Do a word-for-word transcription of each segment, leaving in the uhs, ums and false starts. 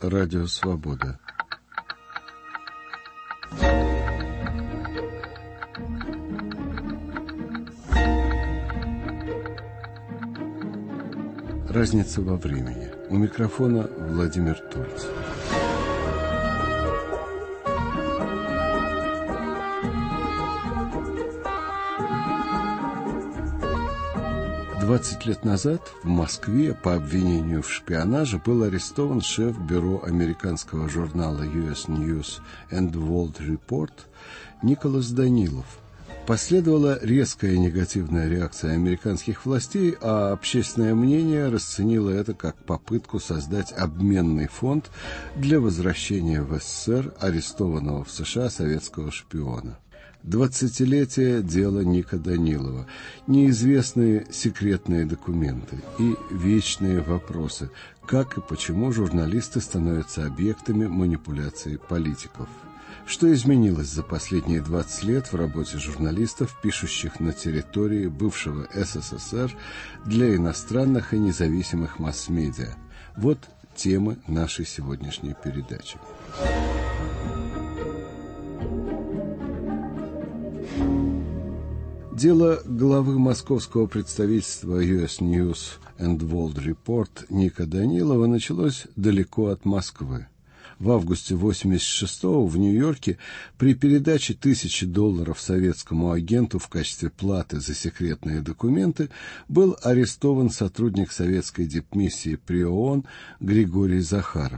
Радио Свобода. Разница во времени. У микрофона Владимир Тульц. Двадцать лет назад в Москве по обвинению в шпионаже был арестован шеф бюро американского журнала ю эс News and World Report Николас Данилов. Последовала резкая негативная реакция американских властей, а общественное мнение расценило это как попытку создать обменный фонд для возвращения в эс эс эс эр арестованного в США советского шпиона. Двадцатилетие дела Ника Данилова, неизвестные секретные документы и вечные вопросы, как и почему журналисты становятся объектами манипуляций политиков. Что изменилось за последние двадцать лет в работе журналистов, пишущих на территории бывшего эс эс эс эр для иностранных и независимых масс-медиа? Вот темы нашей сегодняшней передачи. Дело главы московского представительства ю эс News and World Report Ника Данилова началось далеко от Москвы. В августе восемьдесят шестого в Нью-Йорке при передаче тысячи долларов советскому агенту в качестве платы за секретные документы был арестован сотрудник советской дипмиссии при ООН Григорий Захаров,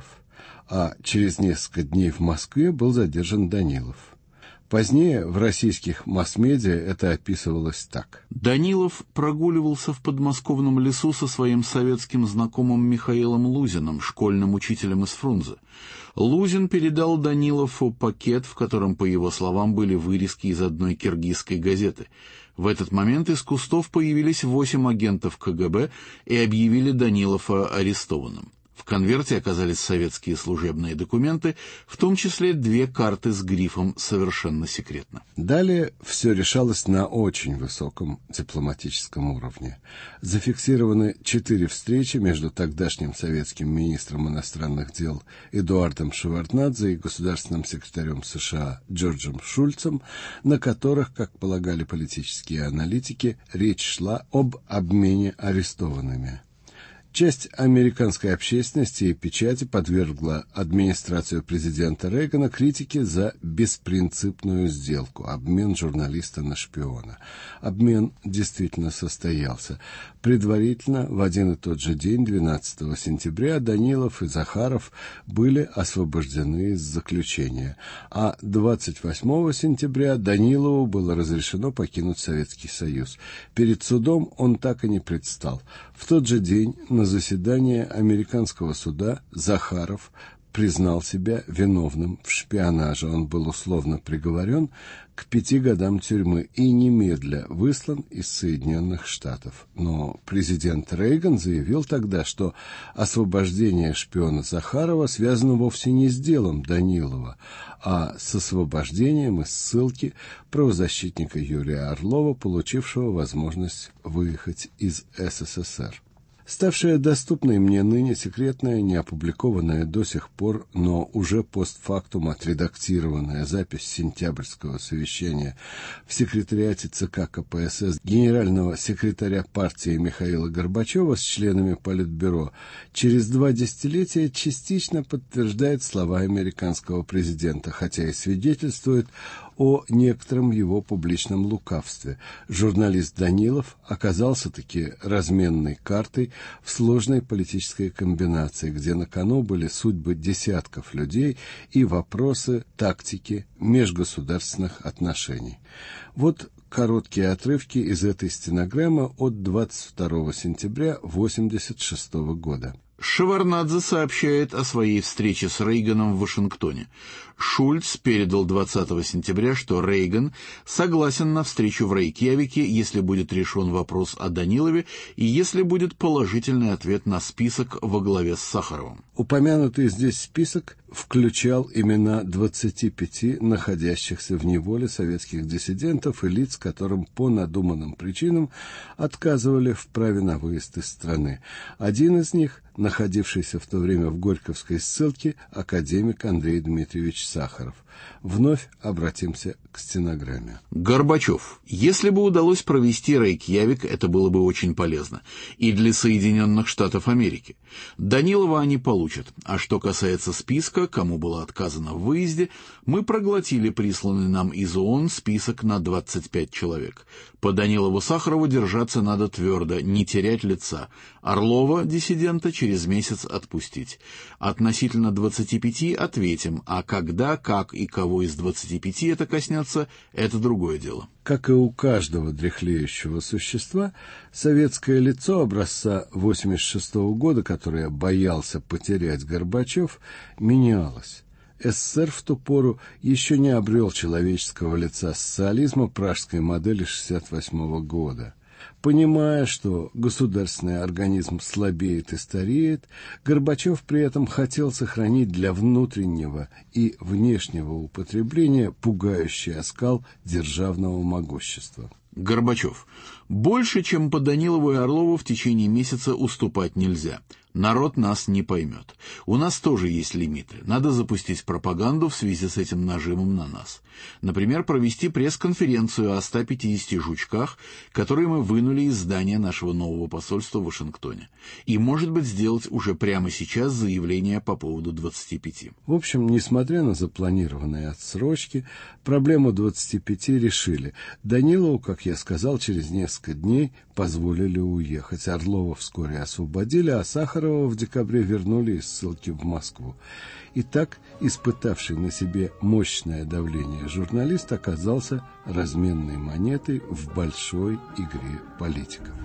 а через несколько дней в Москве был задержан Данилов. Позднее в российских масс-медиа это описывалось так. Данилов прогуливался в подмосковном лесу со своим советским знакомым Михаилом Лузиным, школьным учителем из Фрунзе. Лузин передал Данилову пакет, в котором, по его словам, были вырезки из одной киргизской газеты. В этот момент из кустов появились восемь агентов ка гэ бэ и объявили Данилова арестованным. В конверте оказались советские служебные документы, в том числе две карты с грифом «Совершенно секретно». Далее все решалось на очень высоком дипломатическом уровне. Зафиксированы четыре встречи между тогдашним советским министром иностранных дел Эдуардом Шеварднадзе и государственным секретарем США Джорджем Шульцем, на которых, как полагали политические аналитики, речь шла об обмене арестованными. Часть американской общественности и печати подвергла администрацию президента Рейгана критике за беспринципную сделку – обмен журналиста на шпиона. Обмен действительно состоялся. Предварительно в один и тот же день, двенадцатого сентября, Данилов и Захаров были освобождены из заключения, а двадцать восьмого сентября Данилову было разрешено покинуть Советский Союз. Перед судом он так и не предстал. В тот же день на заседании американского суда Захаров признал себя виновным в шпионаже. Он был условно приговорен к пяти годам тюрьмы и немедля выслан из Соединенных Штатов. Но президент Рейган заявил тогда, что освобождение шпиона Захарова связано вовсе не с делом Данилова, а с освобождением из ссылки правозащитника Юрия Орлова, получившего возможность выехать из эс эс эс эр. Ставшая доступной мне ныне секретная, не опубликованная до сих пор, но уже постфактум отредактированная запись сентябрьского совещания в секретариате ЦК ка пэ эс эс генерального секретаря партии Михаила Горбачева с членами Политбюро через два десятилетия частично подтверждает слова американского президента, хотя и свидетельствует о некотором его публичном лукавстве. Журналист Данилов оказался-таки разменной картой в сложной политической комбинации, где на кону были судьбы десятков людей и вопросы тактики межгосударственных отношений. Вот короткие отрывки из этой стенограммы от двадцать второго сентября восемьдесят шестого года. Шеварднадзе сообщает о своей встрече с Рейганом в Вашингтоне. Шульц передал двадцатого сентября, что Рейган согласен на встречу в Рейкьявике, если будет решен вопрос о Данилове и если будет положительный ответ на список во главе с Сахаровым. Упомянутый здесь список включал имена двадцати пяти находящихся в неволе советских диссидентов и лиц, которым по надуманным причинам отказывали в праве на выезд из страны. Один из них, находившийся в то время в Горьковской ссылке, академик Андрей Дмитриевич Сахаров. Вновь обратимся к стенограмме. Горбачев. Если бы удалось провести Рейкьявик, это было бы очень полезно. И для Соединенных Штатов Америки. Данилова они получат. А что касается списка, кому было отказано в выезде, мы проглотили присланный нам из ООН список на двадцать пять человек. По Данилову-Сахарову держаться надо твердо, не терять лица. Орлова, диссидента, через месяц отпустить. Относительно двадцати пяти ответим, а когда, как и кого из двадцати пяти это коснется, это другое дело. Как и у каждого дряхлеющего существа, советское лицо образца восемьдесят шестого года, которое боялся потерять Горбачев, менялось. СССР в ту пору еще не обрел человеческого лица социализма пражской модели шестьдесят восьмого года. Понимая, что государственный организм слабеет и стареет, Горбачев при этом хотел сохранить для внутреннего и внешнего употребления пугающий оскал державного могущества. Горбачев. Больше, чем по Данилову и Орлову, в течение месяца уступать нельзя. Народ нас не поймет. У нас тоже есть лимиты. Надо запустить пропаганду в связи с этим нажимом на нас. Например, провести пресс-конференцию о ста пятидесяти жучках, которые мы вынули из здания нашего нового посольства в Вашингтоне. И, может быть, сделать уже прямо сейчас заявление по поводу двадцати пяти. В общем, несмотря на запланированные отсрочки, проблему двадцати пяти решили. Данилову, как я сказал, через несколько дней позволили уехать. Орлова вскоре освободили, а Сахарова в декабре вернули из ссылки в Москву. И так, испытавший на себе мощное давление журналист оказался разменной монетой в большой игре политиков.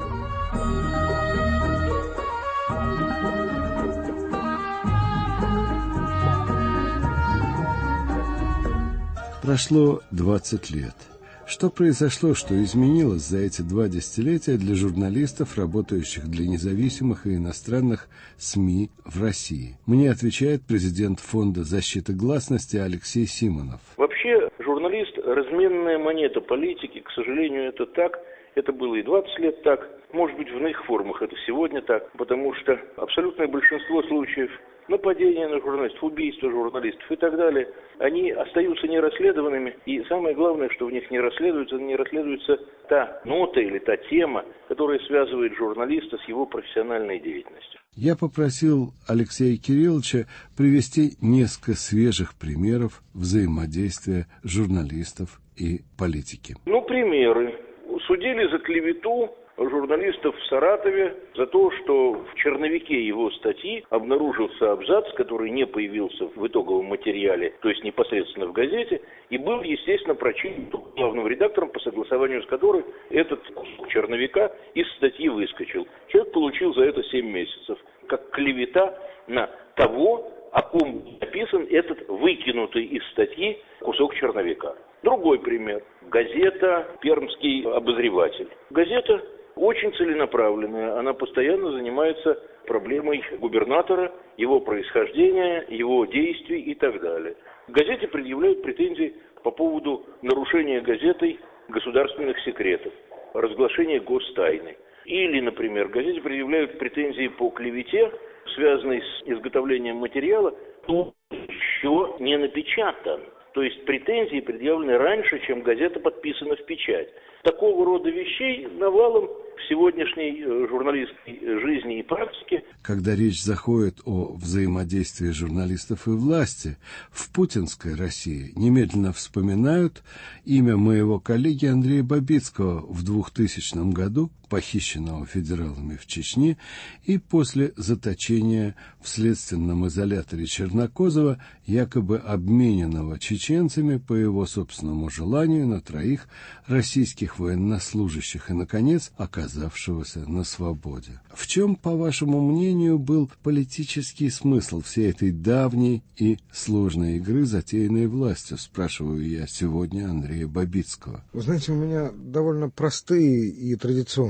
Прошло двадцать лет. Что произошло, что изменилось за эти два десятилетия для журналистов, работающих для независимых и иностранных СМИ в России? Мне отвечает президент Фонда защиты гласности Алексей Симонов. Вообще, журналист – разменная монета политики. К сожалению, это так. Это было и двадцать лет так. Может быть, в иных формах это сегодня так. Потому что абсолютное большинство случаев нападения на журналистов, убийства журналистов и так далее, они остаются нерасследованными. И самое главное, что в них не расследуется, не расследуется та нота или та тема, которая связывает журналиста с его профессиональной деятельностью. Я попросил Алексея Кирилловича привести несколько свежих примеров взаимодействия журналистов и политики. Ну, примеры. Судили за клевету журналистов в Саратове за то, что в черновике его статьи обнаружился абзац, который не появился в итоговом материале, то есть непосредственно в газете, и был, естественно, прочитан главным редактором, по согласованию с которой этот кусок черновика из статьи выскочил. Человек получил за это семь месяцев, как клевета на того, о ком написан этот выкинутый из статьи кусок черновика. Другой пример. Газета «Пермский обозреватель». Газета очень целенаправленная. Она постоянно занимается проблемой губернатора, его происхождения, его действий и так далее. В газете предъявляют претензии по поводу нарушения газетой государственных секретов, разглашения гостайны. Или, например, в газете предъявляют претензии по клевете, связанной с изготовлением материала, но еще не напечатан. То есть претензии предъявлены раньше, чем газета подписана в печать. Такого рода вещей навалом в сегодняшней журналистской жизни и практике. Когда речь заходит о взаимодействии журналистов и власти, в путинской России немедленно вспоминают имя моего коллеги Андрея Бабицкого в двухтысячном году, похищенного федералами в Чечне, и после заточения в следственном изоляторе Чернокозова, якобы обмененного чеченцами по его собственному желанию на троих российских военнослужащих и, наконец, оказавшегося на свободе. В чем, по вашему мнению, был политический смысл всей этой давней и сложной игры, затеянной властью, спрашиваю я сегодня Андрея Бабицкого. Вы знаете, у меня довольно простые и традиционные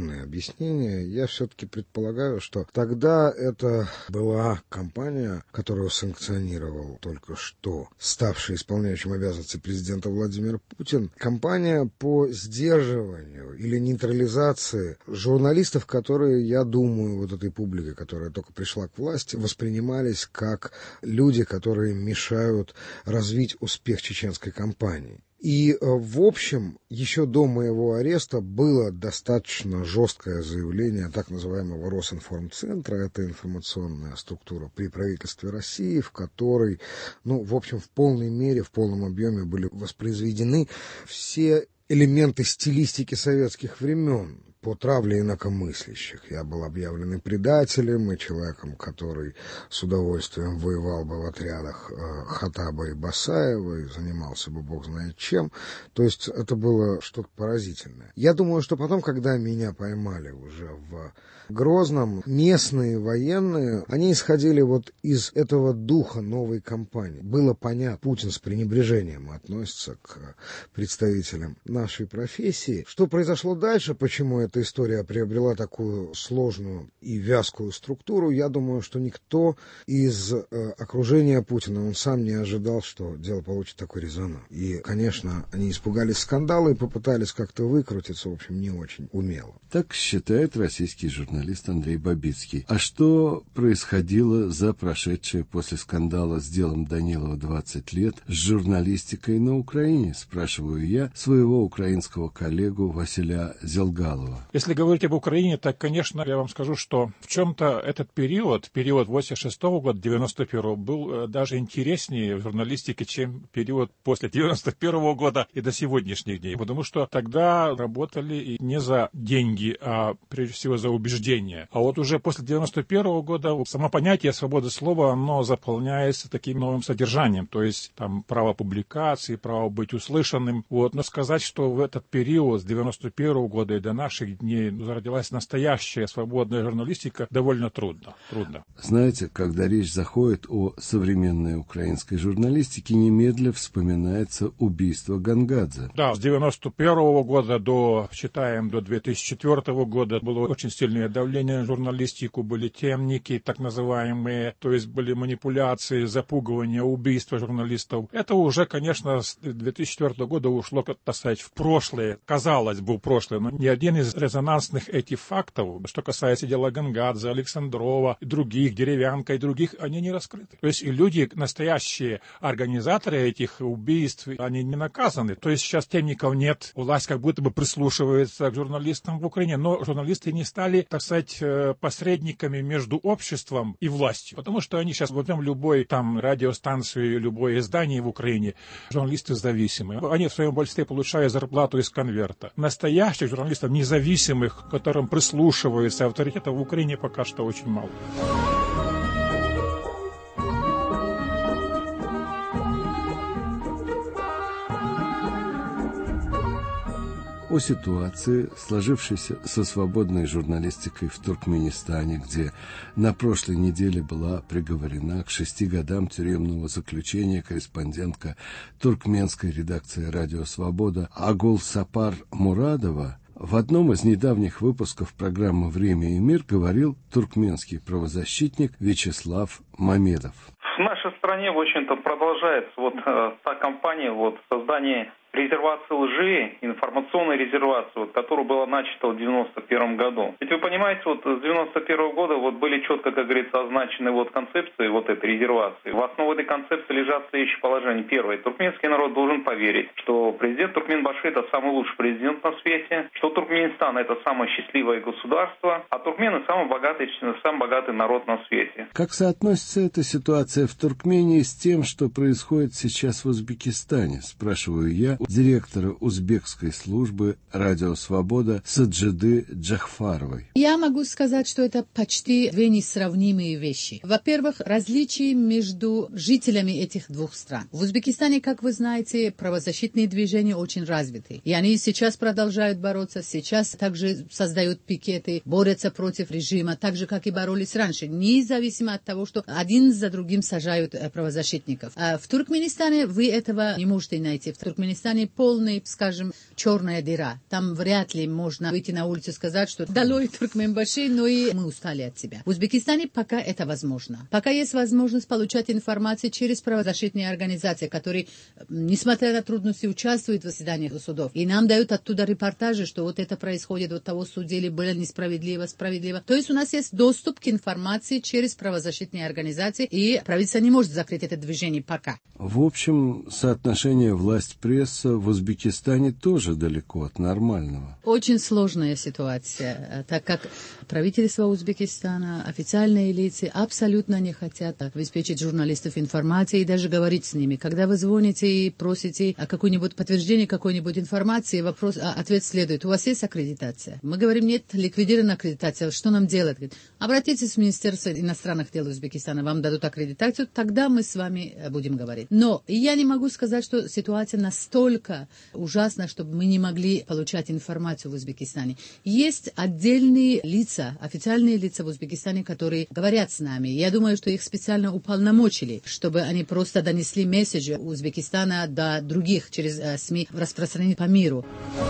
разумное объяснение. Я все-таки предполагаю, что тогда это была компания, которую санкционировал только что ставший исполняющим обязанности президента Владимир Путин. Компания по сдерживанию или нейтрализации журналистов, которые, я думаю, вот этой публикой, которая только пришла к власти, воспринимались как люди, которые мешают развить успех чеченской кампании. И, в общем, еще до моего ареста было достаточно жесткое заявление так называемого Росинформцентра, это информационная структура при правительстве России, в которой, ну, в общем, в полной мере, в полном объеме были воспроизведены все элементы стилистики советских времен по травле инакомыслящих. Я был объявлен и предателем, и человеком, который с удовольствием воевал бы в отрядах э, Хаттаба и Басаева и занимался бы бог знает чем. То есть это было что-то поразительное. Я думаю, что потом, когда меня поймали уже в Грозном, местные военные, они исходили вот из этого духа новой кампании. Было понятно, Путин с пренебрежением относится к представителям нашей профессии. Что произошло дальше, почему эта история приобрела такую сложную и вязкую структуру, я думаю, что никто из э, окружения Путина, он сам не ожидал, что дело получит такой резонанс. И, конечно, они испугались скандала и попытались как-то выкрутиться, в общем, не очень умело. Так считает российский журналист Андрей Бабицкий. А что происходило за прошедшие после скандала с делом Данилова двадцать лет с журналистикой на Украине, спрашиваю я своего украинского коллегу Василя Зелгалова. Если говорить об Украине, так, конечно, я вам скажу, что в чем-то этот период, период восемьдесят шестого года, девяносто первого, был даже интереснее в журналистике, чем период после девяносто первого года и до сегодняшних дней. Потому что тогда работали и не за деньги, а прежде всего за убеждения. А вот уже после девяносто первого года само понятие свободы слова, оно заполняется таким новым содержанием. То есть там право публикации, право быть услышанным. Вот. Но сказать, что в этот период с девяносто первого года и до наших дней зародилась настоящая свободная журналистика, довольно трудно. трудно. Знаете, когда речь заходит о современной украинской журналистике, немедля вспоминается убийство Гангадзе. Да, с девяносто первого года до, считаем, до две тысячи четвёртого года было очень сильное давление на журналистику, были темники, так называемые, то есть были манипуляции, запугивания, убийства журналистов. Это уже, конечно, с две тысячи четвёртого года ушло, так сказать, в прошлое. Казалось бы, в прошлое, но ни один из резонансных этих фактов, что касается дела Гангадзе, Александрова, и других, Деревянка и других, они не раскрыты. То есть и люди, настоящие организаторы этих убийств, они не наказаны. То есть сейчас темников нет, власть как будто бы прислушивается к журналистам в Украине, но журналисты не стали, так сказать, посредниками между обществом и властью. Потому что они сейчас, возьмем любой там радиостанцию, любое издание в Украине, журналисты зависимые. Они в своем большинстве получают зарплату из конверта. Настоящих журналистов, независимых, к которым прислушиваются, авторитетов в Украине пока что очень мало. О ситуации, сложившейся со свободной журналистикой в Туркменистане, где на прошлой неделе была приговорена к шести годам тюремного заключения корреспондентка туркменской редакции «Радио Свобода» Агул Сапар Мурадова, в одном из недавних выпусков программы «Время и мир» говорил туркменский правозащитник Вячеслав Мамедов. В нашей стране, в общем-то, продолжается вот э, та кампания вот создания резервации лжи, информационной резервации, вот, которая была начата в девяносто первом году. Ведь вы понимаете, вот с девяносто первого года вот были четко, как говорится, означены вот концепции вот этой резервации. В основу этой концепции лежат следующие положения. Первое. Туркменский народ должен поверить, что президент Туркменбаши – это самый лучший президент на свете, что Туркменистан – это самое счастливое государство, а туркмены – самый богатый, самый богатый народ на свете. Как соотносится эта ситуация в Туркмении с тем, что происходит сейчас в Узбекистане, спрашиваю я директора узбекской службы «Радио Свобода» Саджиды Джахфаровой. Я могу сказать, что это почти две несравнимые вещи. Во-первых, различия между жителями этих двух стран. В Узбекистане, как вы знаете, правозащитные движения очень развиты. И они сейчас продолжают бороться, сейчас также создают пикеты, борются против режима, так же, как и боролись раньше, независимо от того, что один за другим сажают убивают правозащитников. А в Туркменистане вы этого не можете найти. В Туркменистане полный, скажем, черная дыра. Там вряд ли можно выйти на улицу и сказать, что долой Туркменбаши, но и мы устали от тебя. В Узбекистане пока это возможно. Пока есть возможность получать информацию через правозащитные организации, которые, несмотря на трудности, участвуют в заседаниях судов. И нам дают оттуда репортажи, что вот это происходит, вот того судили, было несправедливо, справедливо. То есть у нас есть доступ к информации через правозащитные организации, и правительство не может закрыть это движение пока. В общем, соотношение власть-пресса в Узбекистане тоже далеко от нормального. Очень сложная ситуация, так как правительство Узбекистана, официальные лица абсолютно не хотят обеспечить журналистов информацией и даже говорить с ними. Когда вы звоните и просите о какое-нибудь подтверждение какой-нибудь информации, вопрос, а ответ следует: у вас есть аккредитация? Мы говорим: нет, ликвидирована аккредитация, что нам делать? Обратитесь в Министерство иностранных дел Узбекистана, вам дадут аккредитацию, тогда мы с вами будем говорить. Но я не могу сказать, что ситуация настолько ужасна, чтобы мы не могли получать информацию в Узбекистане. Есть отдельные лица, официальные лица в Узбекистане, которые говорят с нами. Я думаю, что их специально уполномочили, чтобы они просто донесли месседжи Узбекистана до других через э, СМИ, распространены по миру.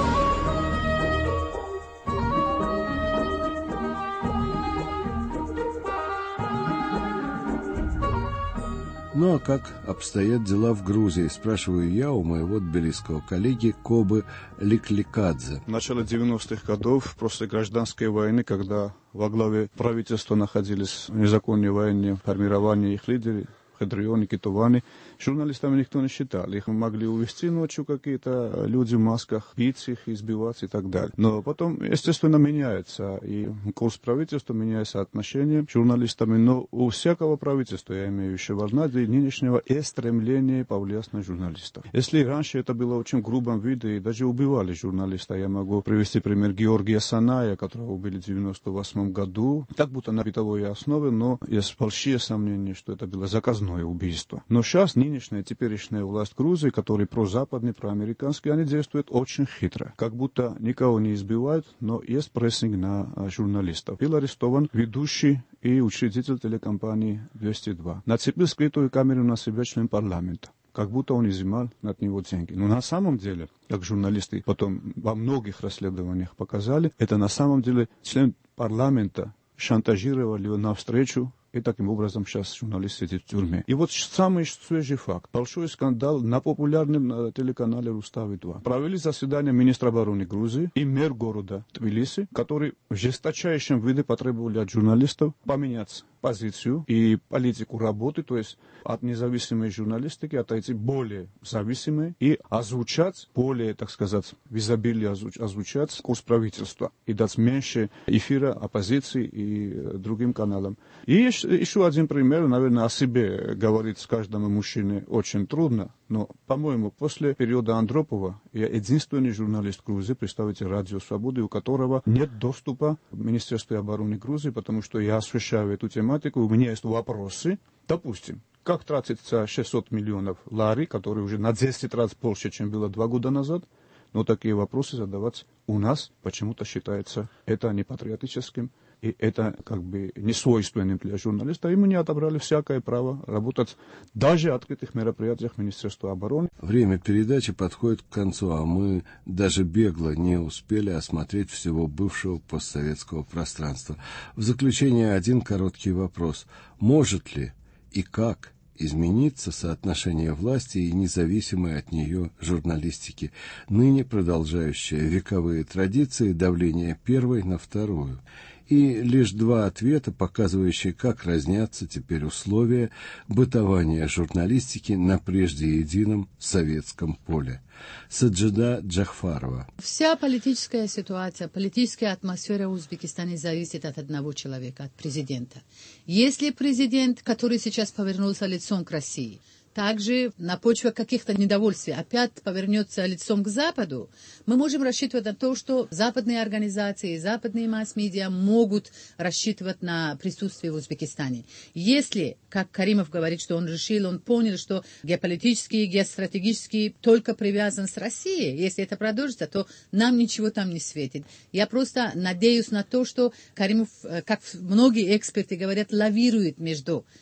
Ну а как обстоят дела в Грузии, спрашиваю я у моего тбилисского коллеги Кобы Ликликадзе. В начале девяностых годов, после гражданской войны, когда во главе правительства находились незаконные военные формирования, их лидеры, Хадриони, Китовани, журналистами никто не считал. Их могли увезти ночью какие-то люди в масках, бить их, избивать и так далее. Но потом, естественно, меняется. И курс правительства, меняется отношение с журналистами. Но у всякого правительства, я имею в виду, важна для нынешнего и стремление повлиять на журналистов. Если раньше это было в очень грубом виде, и даже убивали журналиста, я могу привести пример Георгия Саная, которого убили в девяносто восьмом году, как будто на бытовой основе, но есть большие сомнения, что это было заказное убийство. Но сейчас нынешняя, теперешняя власть Грузии, которые прозападные, проамериканские, они действуют очень хитро. Как будто никого не избивают, но есть прессинг на журналистов. Был арестован ведущий и учредитель телекомпании двести два. Нацепил скрытую камеру на себя член парламента. Как будто он изымал от него деньги. Но на самом деле, как журналисты потом во многих расследованиях показали, это на самом деле член парламента шантажировал его навстречу. И таким образом сейчас журналист сидит в тюрьме. И вот самый свежий факт. Большой скандал на популярном телеканале Рустави два. Провели заседание министра обороны Грузии и мэр города Тбилиси, который в жесточайшем виде потребовали от журналистов поменять позицию и политику работы, то есть от независимой журналистики отойти более зависимой и озвучать, более, так сказать, в изобилии озвучать курс правительства и дать меньше эфира оппозиции и другим каналам. И еще один пример, наверное, о себе говорить каждому мужчине очень трудно, но, по-моему, после периода Андропова я единственный журналист Грузии, представитель Радио Свободы, у которого нет доступа в Министерство обороны Грузии, потому что я освещаю эту тематику, у меня есть вопросы. Допустим, как тратится шестьсот миллионов лари, которые уже на десять раз больше, чем было два года назад, но такие вопросы задавать у нас почему-то считается это непатриотическим. И это как бы не свойственным для журналиста. И мы не отобрали всякое право работать даже в открытых мероприятиях Министерства обороны. Время передачи подходит к концу, а мы даже бегло не успели осмотреть всего бывшего постсоветского пространства. В заключение один короткий вопрос. Может ли и как измениться соотношение власти и независимой от нее журналистики, ныне продолжающая вековые традиции давления первой на вторую? И лишь два ответа, показывающие, как разнятся теперь условия бытования журналистики на прежде едином советском поле. Саджида Джахфарова. Вся политическая ситуация, политическая атмосфера в Узбекистане зависит от одного человека, от президента. Если президент, который сейчас повернулся лицом к России, также на почве каких-то недовольствий опять повернется лицом к Западу, мы можем рассчитывать на то, что западные организации, западные масс-медиа могут рассчитывать на присутствие в Узбекистане. Если, как Каримов говорит, что он решил, он понял, что геополитически, геостратегически только привязан с Россией, если это продолжится, то нам ничего там не светит. Я просто надеюсь на то, что Каримов, как многие эксперты говорят, лавирует между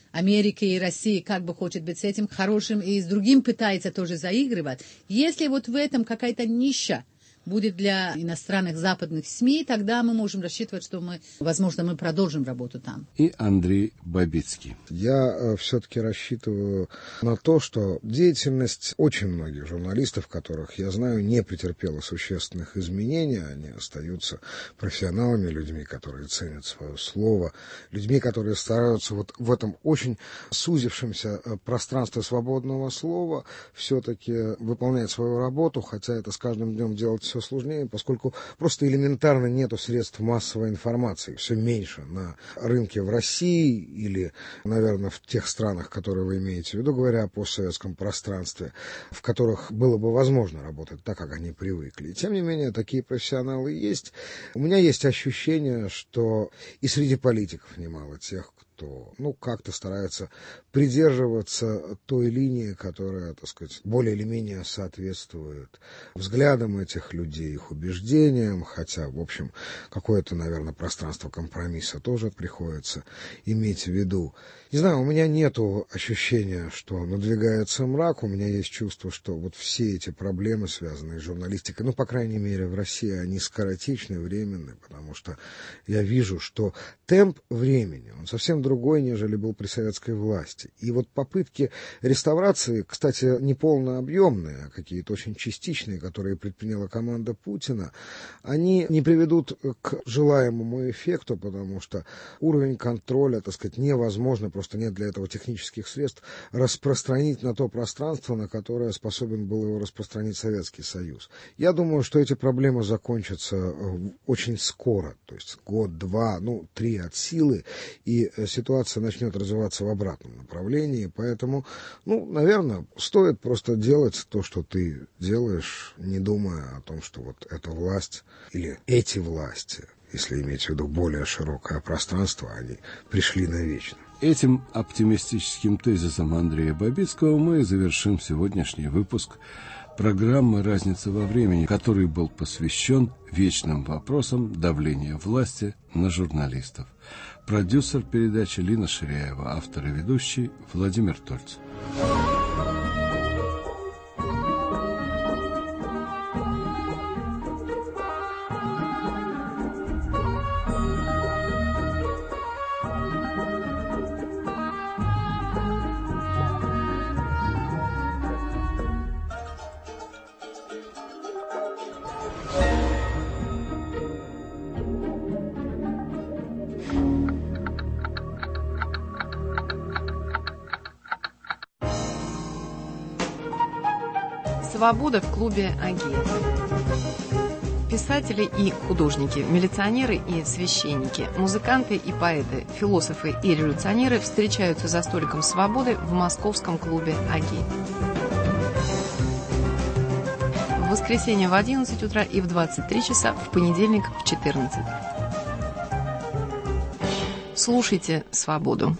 Америки и России как бы хочет быть с этим хорошим и с другим пытается тоже заигрывать. Если вот в этом какая-то ниша будет для иностранных западных СМИ, тогда мы можем рассчитывать, что мы, возможно, мы продолжим работу там. И Андрей Бабицкий. Я э, все-таки рассчитываю на то, что деятельность очень многих журналистов, которых я знаю, не претерпела существенных изменений. Они остаются профессионалами, людьми, которые ценят свое слово, людьми, которые стараются вот в этом очень сузившемся пространстве свободного слова все-таки выполнять свою работу, хотя это с каждым днем делать все сложнее, поскольку просто элементарно нету средств массовой информации. Все меньше на рынке в России или, наверное, в тех странах, которые вы имеете в виду, говоря о постсоветском пространстве, в которых было бы возможно работать так, как они привыкли. И, тем не менее, такие профессионалы есть. У меня есть ощущение, что и среди политиков немало тех, кто, ну, как-то старается придерживаться той линии, которая, так сказать, более или менее соответствует взглядам этих людей, их убеждениям, хотя, в общем, какое-то, наверное, пространство компромисса тоже приходится иметь в виду. Не знаю, у меня нету ощущения, что надвигается мрак, у меня есть чувство, что вот все эти проблемы, связанные с журналистикой, ну, по крайней мере, в России, они скоротечны, временны, потому что я вижу, что темп времени, он совсем другой, нежели был при советской власти. И вот попытки реставрации, кстати, не полнообъемные, а какие-то очень частичные, которые предприняла команда Путина, они не приведут к желаемому эффекту, потому что уровень контроля, так сказать, невозможно, просто нет для этого технических средств, распространить на то пространство, на которое способен был его распространить Советский Союз. Я думаю, что эти проблемы закончатся очень скоро, то есть год, два, ну, три от силы, и ситуация начнет развиваться в обратном направлении, поэтому, ну, наверное, стоит просто делать то, что ты делаешь, не думая о том, что вот эта власть или эти власти, если иметь в виду более широкое пространство, они пришли навечно. Этим оптимистическим тезисом Андрея Бабицкого мы завершим сегодняшний выпуск программы «Разница во времени», который был посвящен вечным вопросам давления власти на журналистов. Продюсер передачи Лина Ширяева, автор и ведущий Владимир Тольц. Свобода в клубе Агия. Писатели и художники, милиционеры и священники, музыканты и поэты, философы и революционеры встречаются за столиком свободы в московском клубе Агия. В воскресенье в одиннадцать утра и в двадцать три часа, в понедельник в четырнадцать. Слушайте «Свободу».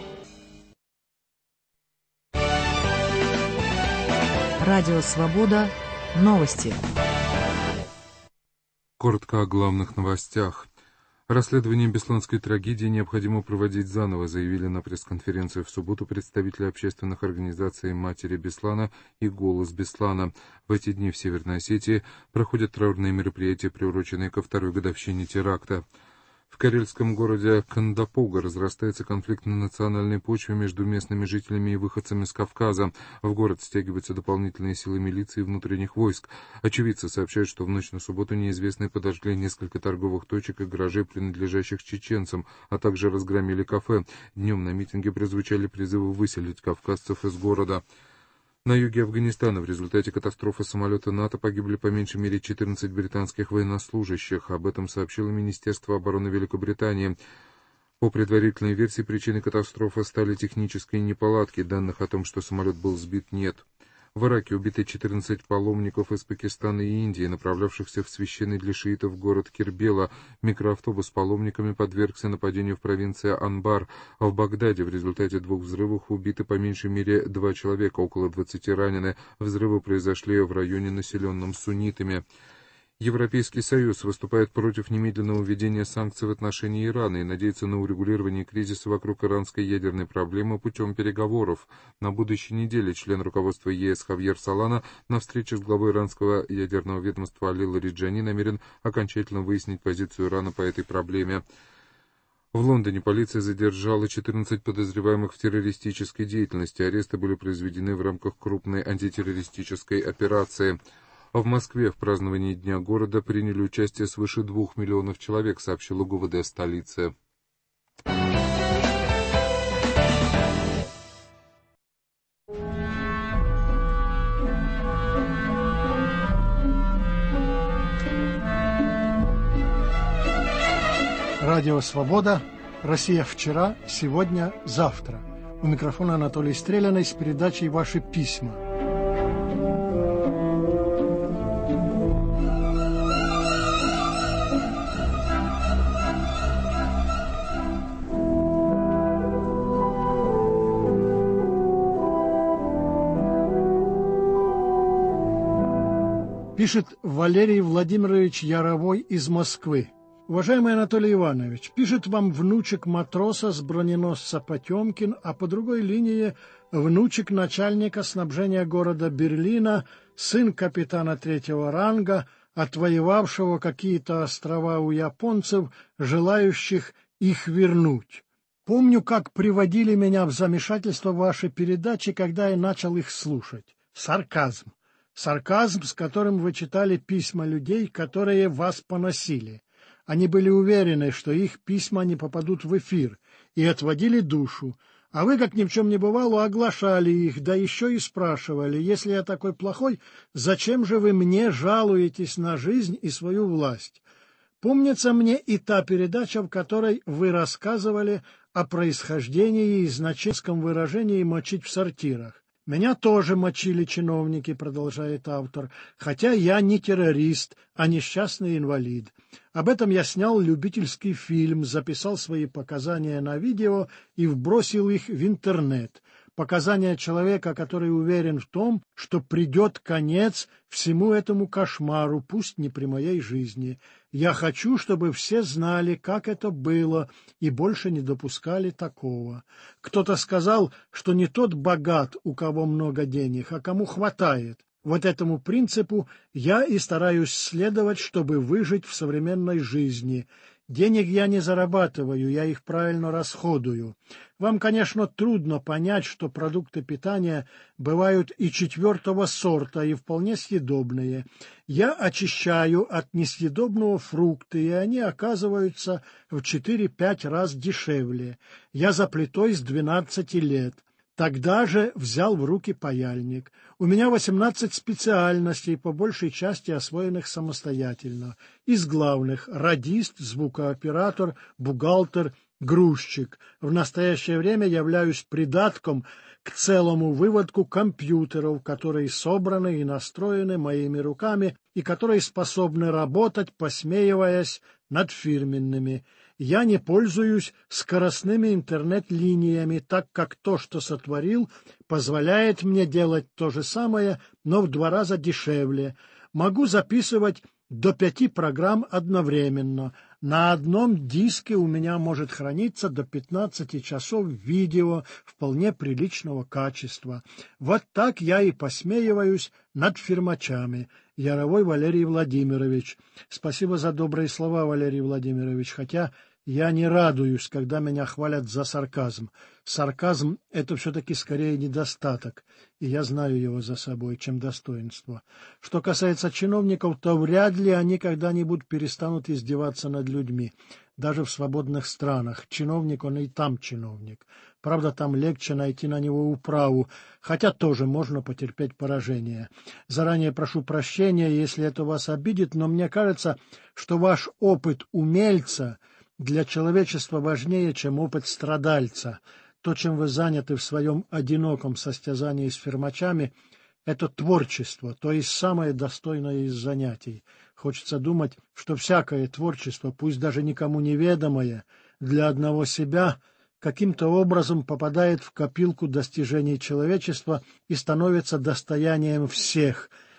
Радио «Свобода». Новости. Коротко о главных новостях. Расследование бесланской трагедии необходимо проводить заново, заявили на пресс-конференции в субботу представители общественных организаций «Матери Беслана» и «Голос Беслана». В эти дни в Северной Осетии проходят траурные мероприятия, приуроченные ко второй годовщине теракта. В карельском городе Кандапога разрастается конфликт на национальной почве между местными жителями и выходцами с Кавказа. В город стягиваются дополнительные силы милиции и внутренних войск. Очевидцы сообщают, что в ночь на субботу неизвестные подожгли несколько торговых точек и гаражей, принадлежащих чеченцам, а также разгромили кафе. Днем на митинге прозвучали призывы выселить кавказцев из города. На юге Афганистана в результате катастрофы самолета НАТО погибли по меньшей мере четырнадцать британских военнослужащих. Об этом сообщило Министерство обороны Великобритании. По предварительной версии, причиной катастрофы стали технические неполадки. Данных о том, что самолет был сбит, нет. В Ираке убиты четырнадцать паломников из Пакистана и Индии, направлявшихся в священный для шиитов город Кербела. Микроавтобус с паломниками подвергся нападению в провинции Анбар. А в Багдаде в результате двух взрывов убиты по меньшей мере два человека, около двадцати ранены. Взрывы произошли в районе, населенном суннитами. Европейский Союз выступает против немедленного введения санкций в отношении Ирана и надеется на урегулирование кризиса вокруг иранской ядерной проблемы путем переговоров. На будущей неделе член руководства ЕС Хавьер Солана на встрече с главой иранского ядерного ведомства Али Лариджани намерен окончательно выяснить позицию Ирана по этой проблеме. В Лондоне полиция задержала четырнадцать подозреваемых в террористической деятельности. Аресты были произведены в рамках крупной антитеррористической операции. В Москве в праздновании Дня города приняли участие свыше двух миллионов человек, сообщил ГУВД столицы. Радио «Свобода». Россия вчера, сегодня, завтра. У микрофона Анатолий Стреляный с передачей «Ваши письма». Пишет Валерий Владимирович Яровой из Москвы. Уважаемый Анатолий Иванович, пишет вам внучек матроса с броненосца Потемкин, а по другой линии внучек начальника снабжения города Берлина, сын капитана третьего ранга, отвоевавшего какие-то острова у японцев, желающих их вернуть. Помню, как приводили меня в замешательство ваши передачи, когда я начал их слушать. Сарказм. Сарказм, с которым вы читали письма людей, которые вас поносили. Они были уверены, что их письма не попадут в эфир, и отводили душу, а вы, как ни в чем не бывало, оглашали их, да еще и спрашивали: если я такой плохой, зачем же вы мне жалуетесь на жизнь и свою власть? Помнится мне и та передача, в которой вы рассказывали о происхождении и значительном выражении «мочить в сортирах». Меня тоже мочили чиновники, продолжает автор, хотя я не террорист, а несчастный инвалид. Об этом я снял любительский фильм, записал свои показания на видео и вбросил их в интернет. Показания человека, который уверен в том, что придет конец всему этому кошмару, пусть не при моей жизни. Я хочу, чтобы все знали, как это было, и больше не допускали такого. Кто-то сказал, что не тот богат, у кого много денег, а кому хватает. Вот этому принципу я и стараюсь следовать, чтобы выжить в современной жизни. Денег я не зарабатываю, я их правильно расходую. Вам, конечно, трудно понять, что продукты питания бывают и четвертого сорта, и вполне съедобные. Я очищаю от несъедобного фрукты, и они оказываются в четыре-пять раз дешевле. Я за плитой с двенадцати лет. Тогда же взял в руки паяльник. У меня восемнадцать специальностей, по большей части освоенных самостоятельно. Из главных — радист, звукооператор, бухгалтер, грузчик. В настоящее время являюсь придатком к целому выводку компьютеров, которые собраны и настроены моими руками и которые способны работать, посмеиваясь над фирменными. Я не пользуюсь скоростными интернет-линиями, так как то, что сотворил, позволяет мне делать то же самое, но в два раза дешевле. Могу записывать до пяти программ одновременно. На одном диске у меня может храниться до пятнадцати часов видео вполне приличного качества. Вот так я и посмеиваюсь над фирмачами. Яровой Валерий Владимирович. Спасибо за добрые слова, Валерий Владимирович, хотя я не радуюсь, когда меня хвалят за сарказм. Сарказм — это все-таки скорее недостаток, и я знаю его за собой, чем достоинство. Что касается чиновников, то вряд ли они когда-нибудь перестанут издеваться над людьми. Даже в свободных странах. Чиновник, он и там чиновник. Правда, там легче найти на него управу, хотя тоже можно потерпеть поражение. Заранее прошу прощения, если это вас обидит, но мне кажется, что ваш опыт умельца для человечества важнее, чем опыт страдальца. То, чем вы заняты в своем одиноком состязании с фирмачами, это творчество, то есть самое достойное из занятий. Хочется думать, что всякое творчество, пусть даже никому неведомое, для одного себя каким-то образом попадает в копилку достижений человечества и становится достоянием всех.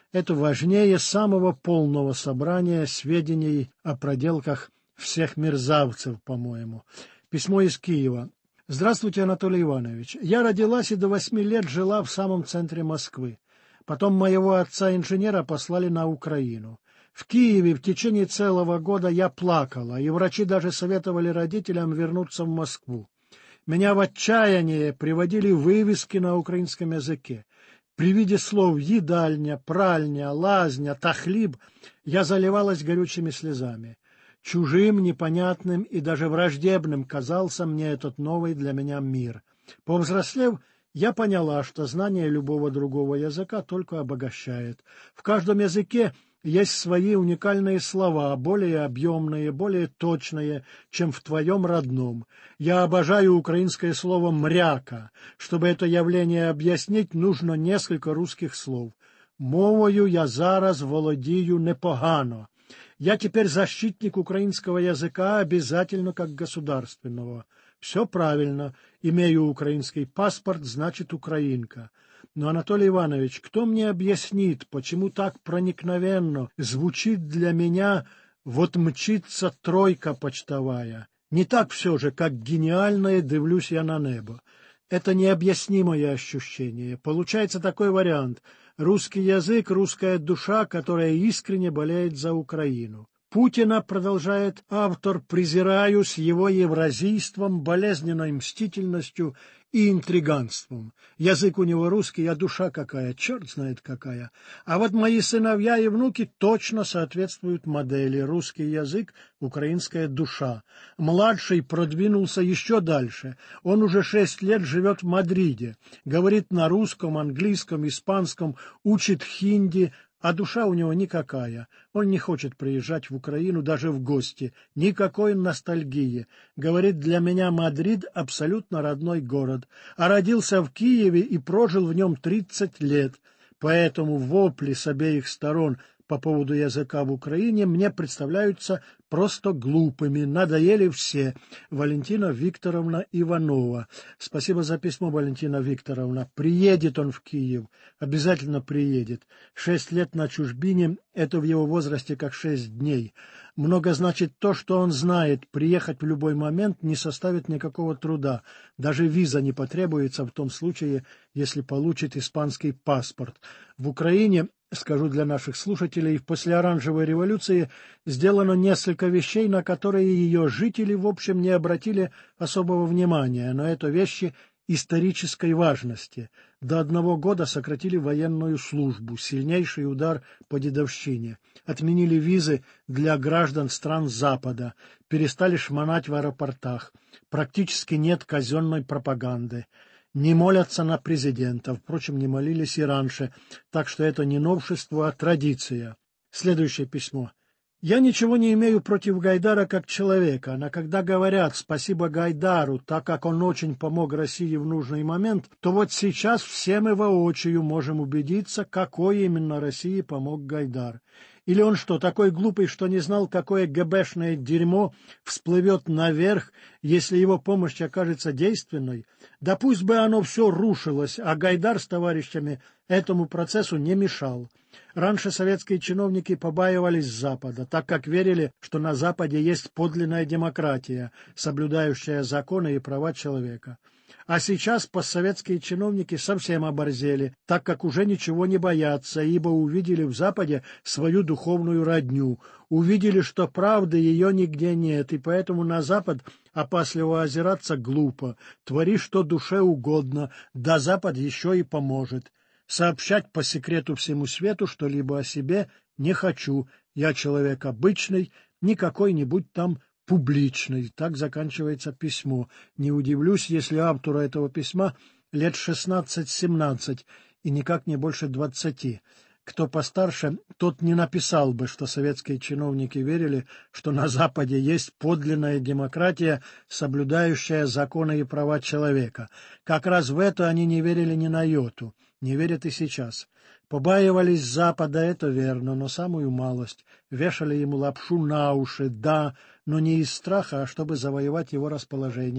Это важнее самого полного собрания сведений о проделках всех мерзавцев, по-моему. Письмо из Киева. Здравствуйте, Анатолий Иванович. Я родилась и до восьми лет жила в самом центре Москвы. Потом моего отца-инженера послали на Украину. В Киеве в течение целого года я плакала, и врачи даже советовали родителям вернуться в Москву. Меня в отчаяние приводили вывески на украинском языке. При виде слов «едальня», «пральня», «лазня», «тахлиб» я заливалась горючими слезами. Чужим, непонятным и даже враждебным казался мне этот новый для меня мир. Повзрослев, я поняла, что знание любого другого языка только обогащает. В каждом языке есть свои уникальные слова, более объемные, более точные, чем в твоем родном. Я обожаю украинское слово «мряка». Чтобы это явление объяснить, нужно несколько русских слов. «Мовою я зараз володію непогано». Я теперь защитник украинского языка обязательно как государственного. Все правильно. Имею украинский паспорт, значит украинка. Но, Анатолий Иванович, кто мне объяснит, почему так проникновенно звучит для меня «вот мчится тройка почтовая»? Не так все же, как гениальное «дивлюсь я на небо». Это необъяснимое ощущение. Получается такой вариант. Русский язык, русская душа, которая искренне болеет за Украину. Путина, продолжает автор, презираю с его евразийством, болезненной мстительностью и интриганством. Язык у него русский, а душа какая, черт знает какая. А вот мои сыновья и внуки точно соответствуют модели. Русский язык, украинская душа. Младший продвинулся еще дальше. Он уже шесть лет живет в Мадриде. Говорит на русском, английском, испанском, учит хинди, а душа у него никакая. Он не хочет приезжать в Украину даже в гости. Никакой ностальгии. Говорит, для меня Мадрид абсолютно родной город. А родился в Киеве и прожил в нем тридцать лет. Поэтому вопли с обеих сторон по поводу языка в Украине мне представляются просто глупыми. Надоели все. Валентина Викторовна Иванова. Спасибо за письмо, Валентина Викторовна. Приедет он в Киев. Обязательно приедет. Шесть лет на чужбине — это в его возрасте как шесть дней. Много значит то, что он знает. Приехать в любой момент не составит никакого труда. Даже виза не потребуется в том случае, если получит испанский паспорт. В Украине, скажу для наших слушателей, после оранжевой революции сделано несколько вещей, на которые ее жители, в общем, не обратили особого внимания, но это вещи исторической важности. До одного года сократили военную службу, сильнейший удар по дедовщине. Отменили визы для граждан стран Запада, перестали шмонать в аэропортах. Практически нет казенной пропаганды. Не молятся на президента, впрочем, не молились и раньше, так что это не новшество, а традиция. Следующее письмо. Я ничего не имею против Гайдара как человека, но когда говорят «спасибо Гайдару», так как он очень помог России в нужный момент, то вот сейчас все мы воочию можем убедиться, какой именно России помог Гайдар. Или он что, такой глупый, что не знал, какое гэбэшное дерьмо всплывет наверх, если его помощь окажется действенной? Да пусть бы оно все рушилось, а Гайдар с товарищами этому процессу не мешал. Раньше советские чиновники побаивались Запада, так как верили, что на Западе есть подлинная демократия, соблюдающая законы и права человека. А сейчас постсоветские чиновники совсем оборзели, так как уже ничего не боятся, ибо увидели в Западе свою духовную родню, увидели, что правды ее нигде нет, и поэтому на Запад опасливо озираться глупо, твори, что душе угодно, да Запад еще и поможет. Сообщать по секрету всему свету что-либо о себе не хочу, я человек обычный, не какой-нибудь там публичный. Так заканчивается письмо. Не удивлюсь, если автору этого письма лет шестнадцать-семнадцать и никак не больше двадцати. Кто постарше, тот не написал бы, что советские чиновники верили, что на Западе есть подлинная демократия, соблюдающая законы и права человека. Как раз в это они не верили ни на йоту, не верят и сейчас. Побаивались Запада, это верно, но самую малость. Вешали ему лапшу на уши, да, но не из страха, а чтобы завоевать его расположение.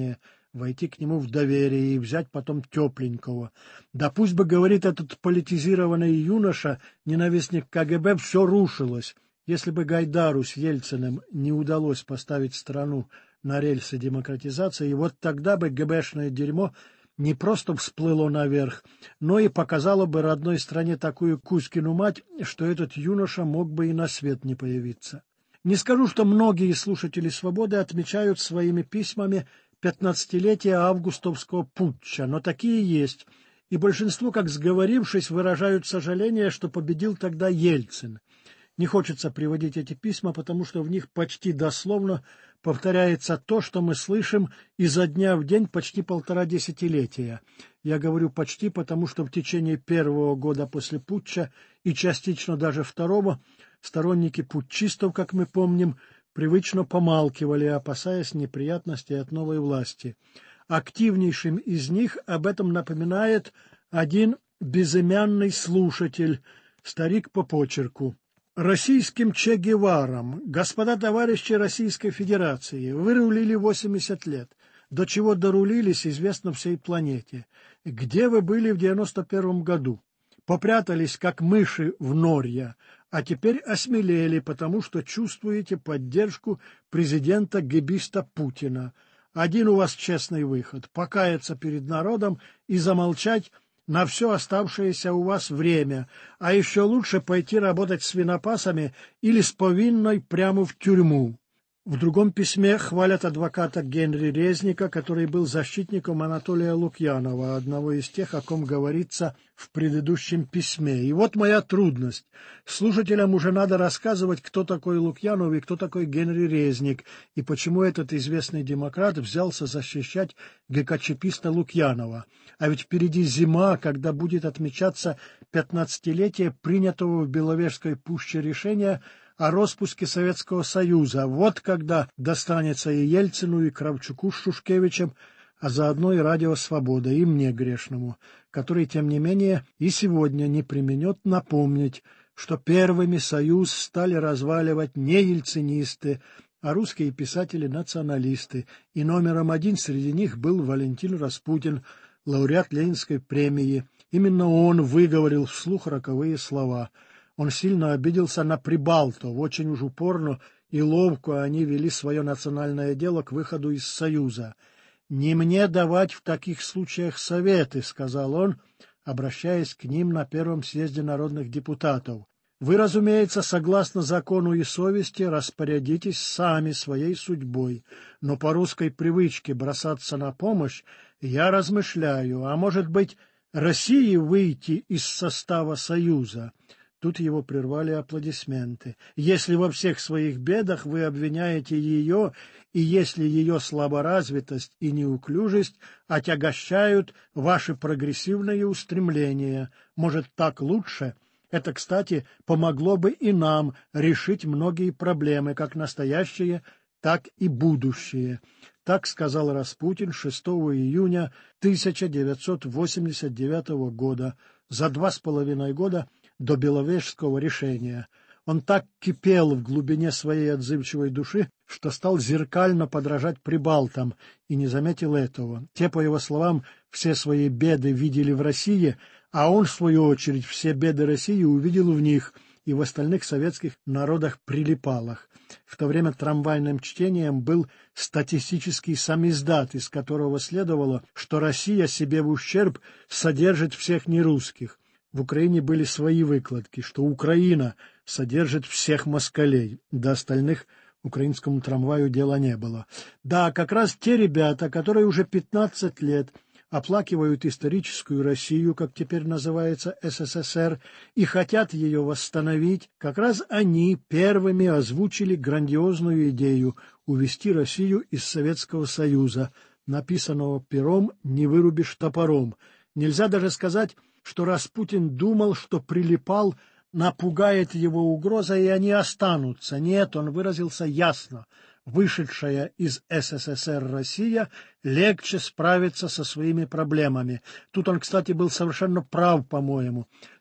войти к нему в доверие и взять потом тепленького. Да пусть бы, говорит этот политизированный юноша, ненавистник КГБ, все рушилось. Если бы Гайдару с Ельциным не удалось поставить страну на рельсы демократизации, и вот тогда бы ГБшное дерьмо не просто всплыло наверх, но и показало бы родной стране такую Кузькину мать, что этот юноша мог бы и на свет не появиться. Не скажу, что многие слушатели «Свободы» отмечают своими письмами пятнадцатилетие августовского путча, но такие есть, и большинство, как сговорившись, выражают сожаление, что победил тогда Ельцин. Не хочется приводить эти письма, потому что в них почти дословно повторяется то, что мы слышим изо дня в день почти полтора десятилетия. Я говорю «почти», потому что в течение первого года после путча и частично даже второго сторонники путчистов, как мы помним, привычно помалкивали, опасаясь неприятностей от новой власти. Активнейшим из них об этом напоминает один безымянный слушатель, старик по почерку. Российским Че Геварам, господа товарищи Российской Федерации, вы рулили восемьдесят лет. До чего дорулились, известно всей планете. Где вы были в девяносто первом году? Попрятались, как мыши в норья, а теперь осмелели, потому что чувствуете поддержку президента-гебиста Путина. Один у вас честный выход – покаяться перед народом и замолчать на все оставшееся у вас время, а еще лучше пойти работать свинопасами или с повинной прямо в тюрьму. В другом письме хвалят адвоката Генри Резника, который был защитником Анатолия Лукьянова, одного из тех, о ком говорится в предыдущем письме. И вот моя трудность. Слушателям уже надо рассказывать, кто такой Лукьянов и кто такой Генри Резник, и почему этот известный демократ взялся защищать ГКЧПиста Лукьянова. А ведь впереди зима, когда будет отмечаться пятнадцатилетие принятого в Беловежской пуще решения о распуске Советского Союза. Вот когда достанется и Ельцину, и Кравчуку с Шушкевичем, а заодно и Радио Свобода, и мне грешному, который, тем не менее, и сегодня не преминет напомнить, что первыми Союз стали разваливать не ельцинисты, а русские писатели-националисты, и номером один среди них был Валентин Распутин, лауреат Ленинской премии. Именно он выговорил вслух роковые слова. Он сильно обиделся на прибалтов, очень уж упорно и ловко они вели свое национальное дело к выходу из Союза. «Не мне давать в таких случаях советы», — сказал он, обращаясь к ним на Первом съезде народных депутатов. «Вы, разумеется, согласно закону и совести, распорядитесь сами своей судьбой, но по русской привычке бросаться на помощь я размышляю, а может быть, России выйти из состава Союза?» Тут его прервали аплодисменты. «Если во всех своих бедах вы обвиняете ее, и если ее слаборазвитость и неуклюжесть отягощают ваши прогрессивные устремления, может, так лучше? Это, кстати, помогло бы и нам решить многие проблемы, как настоящие, так и будущие». Так сказал Распутин шестого июня тысяча девятьсот восемьдесят девятого года, за два с половиной года до Беловежского решения. Он так кипел в глубине своей отзывчивой души, что стал зеркально подражать прибалтам и не заметил этого. Те, по его словам, все свои беды видели в России, а он, в свою очередь, все беды России увидел в них и в остальных советских народах-прилипалах. В то время трамвайным чтением был статистический самиздат, из которого следовало, что Россия себе в ущерб содержит всех нерусских. В Украине были свои выкладки, что Украина содержит всех москалей, до остальных украинскому трамваю дела не было. Да, как раз те ребята, которые уже пятнадцать лет оплакивают историческую Россию, как теперь называется СССР, и хотят ее восстановить, как раз они первыми озвучили грандиозную идею увести Россию из Советского Союза, написанного пером «не вырубишь топором». Нельзя даже сказать, что Распутин думал, что прилипал, напугает его угроза, и они останутся. Нет, он выразился ясно. Вышедшая из СССР Россия легче справится со своими проблемами. Тут он, кстати, был совершенно прав, по-моему.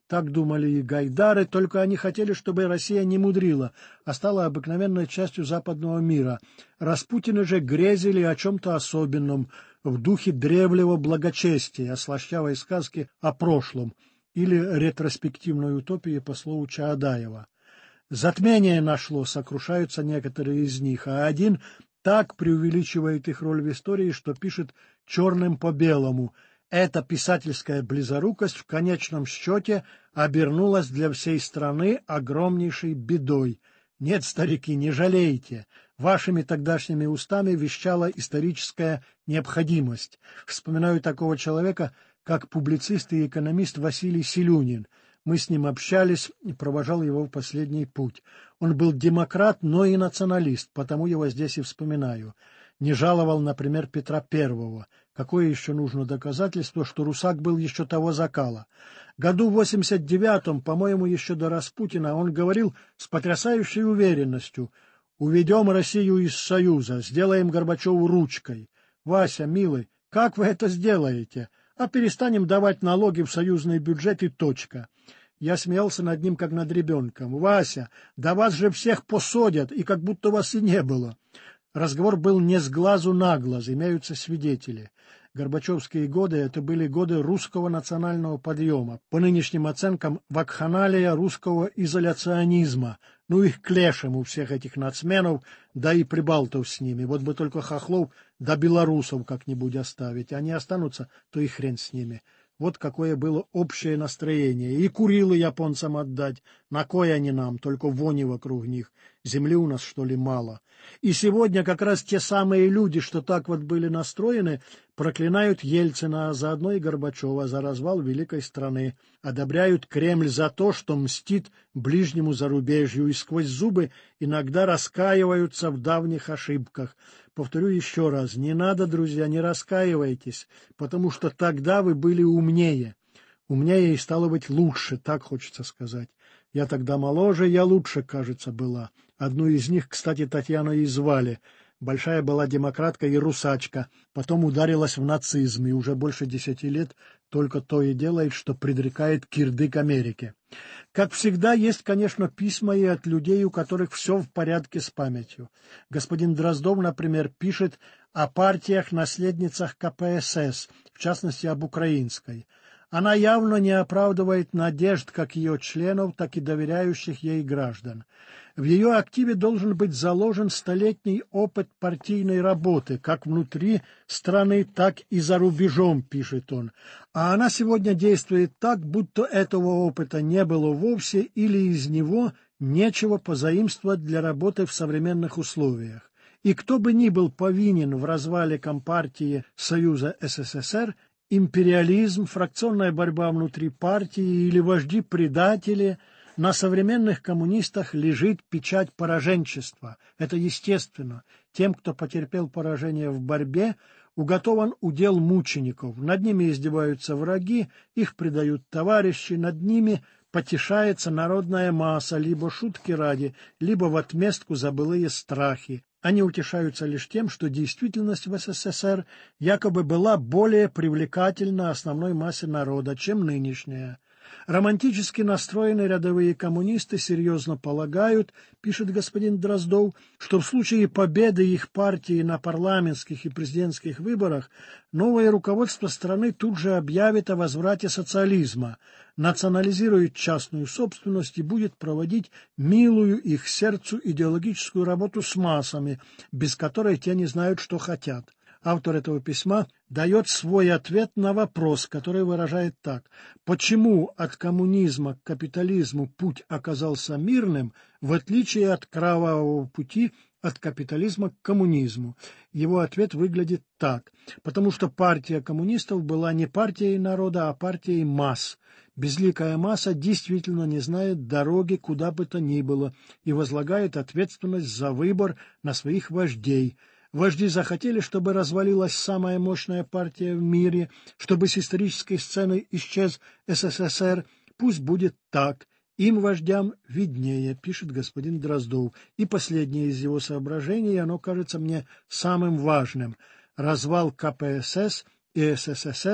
Так думали и гайдары, только они хотели, чтобы Россия не мудрила, а стала обыкновенной частью западного мира. Распутины же грезили о чем-то особенном, в духе древнего благочестия, о слащавой сказке о прошлом или ретроспективной утопии по слову Чаадаева. Затмение нашло, сокрушаются некоторые из них, а один так преувеличивает их роль в истории, что пишет черным по белому. Эта писательская близорукость в конечном счете обернулась для всей страны огромнейшей бедой. Нет, старики, не жалейте. Вашими тогдашними устами вещала историческая необходимость. Вспоминаю такого человека, как публицист и экономист Василий Селюнин. Мы с ним общались и провожал его в последний путь. Он был демократ, но и националист, потому его здесь и вспоминаю. Не жаловал, например, Петра Первого. Какое еще нужно доказательство, что русак был еще того закала? Году в восемьдесят девятом, по-моему, еще до Распутина, он говорил с потрясающей уверенностью: «Уведем Россию из Союза, сделаем Горбачеву ручкой». Вася, милый, как вы это сделаете? А перестанем давать налоги в союзный бюджет и точка. Я смеялся над ним, как над ребенком. «Вася, да вас же всех посадят, и как будто вас и не было». Разговор был не с глазу на глаз, имеются свидетели. Горбачевские годы — это были годы русского национального подъема, по нынешним оценкам вакханалия русского изоляционизма. Ну их к лешим у всех этих нацменов, да и прибалтов с ними. Вот бы только хохлов да белорусов как-нибудь оставить. Они останутся, то и хрен с ними. Вот какое было общее настроение. И Курилы японцам отдать. На кой они нам? Только вони вокруг них. Земли у нас, что ли, мало? И сегодня как раз те самые люди, что так вот были настроены, проклинают Ельцина, а заодно и Горбачева за развал великой страны, одобряют Кремль за то, что мстит ближнему зарубежью, и сквозь зубы иногда раскаиваются в давних ошибках. Повторю еще раз, не надо, друзья, не раскаивайтесь, потому что тогда вы были умнее. Умнее и, стало быть, лучше, так хочется сказать. Я тогда моложе, я лучше, кажется, была. Одну из них, кстати, Татьяной и звали. Большая была демократка и русачка, потом ударилась в нацизм, и уже больше десяти лет только то и делает, что предрекает кирдык Америке. Как всегда, есть, конечно, письма и от людей, у которых все в порядке с памятью. Господин Дроздов, например, пишет о партиях-наследницах ка пэ эс эс, в частности, об украинской. Она явно не оправдывает надежд как ее членов, так и доверяющих ей граждан. В ее активе должен быть заложен столетний опыт партийной работы, как внутри страны, так и за рубежом, пишет он. А она сегодня действует так, будто этого опыта не было вовсе или из него нечего позаимствовать для работы в современных условиях. И кто бы ни был повинен в развале Компартии Союза эс эс эс эр, империализм, фракционная борьба внутри партии или вожди-предатели, на современных коммунистах лежит печать пораженчества. Это естественно. Тем, кто потерпел поражение в борьбе, уготован удел мучеников. Над ними издеваются враги, их предают товарищи, над ними потешается народная масса, либо шутки ради, либо в отместку за былые страхи. Они утешаются лишь тем, что действительность в эс эс эс эр якобы была более привлекательна основной массе народа, чем нынешняя. Романтически настроенные рядовые коммунисты серьезно полагают, пишет господин Дроздов, что в случае победы их партии на парламентских и президентских выборах новое руководство страны тут же объявит о возврате социализма, национализирует частную собственность и будет проводить милую их сердцу идеологическую работу с массами, без которой те не знают, что хотят. Автор этого письма дает свой ответ на вопрос, который выражает так: почему от коммунизма к капитализму путь оказался мирным, в отличие от кровавого пути от капитализма к коммунизму? Его ответ выглядит так: потому что партия коммунистов была не партией народа, а партией масс. Безликая масса действительно не знает дороги куда бы то ни было и возлагает ответственность за выбор на своих вождей. Вожди захотели, чтобы развалилась самая мощная партия в мире, чтобы с исторической сцены исчез эс эс эс эр. Пусть будет так. Им, вождям, виднее, пишет господин Дроздов. И последнее из его соображений, оно кажется мне самым важным. Развал ка пэ эс эс и эс эс эс эр